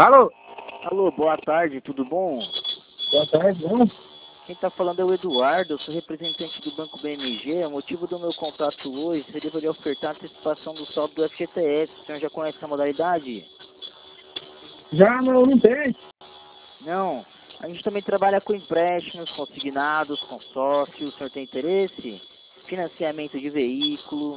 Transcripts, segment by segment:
Alô? Alô, boa tarde, tudo bom? Boa tarde, bom? Quem está falando é o Eduardo, eu sou representante do Banco BMG. O motivo do meu contato hoje seria para ofertar a antecipação do saldo do FGTS. O senhor já conhece essa modalidade? Já não tem. Não. A gente também trabalha com empréstimos, consignados, consórcios. O senhor tem interesse? Financiamento de veículo.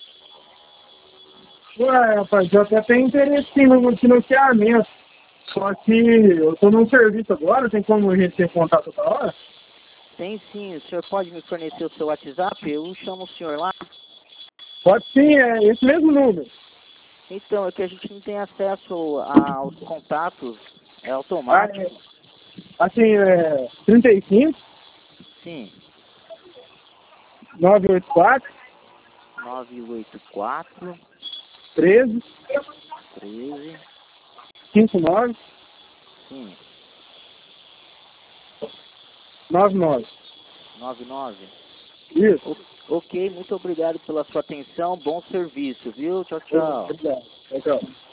Ué, rapaz, eu até tenho interesse sim no financiamento. Só que eu tô num serviço agora, tem como a gente ter contato outra hora? Tem sim, o senhor pode me fornecer o seu WhatsApp? Eu chamo o senhor lá. Pode sim, é esse mesmo número. Então, é que a gente não tem acesso aos contatos, é Ah, automático. assim, 35 Sim, 984 984 13 13, 59 sim, 99. 99. Isso. Ok, muito obrigado pela sua atenção, bom serviço, viu? Tchau, tchau. Obrigado. Tchau, tchau.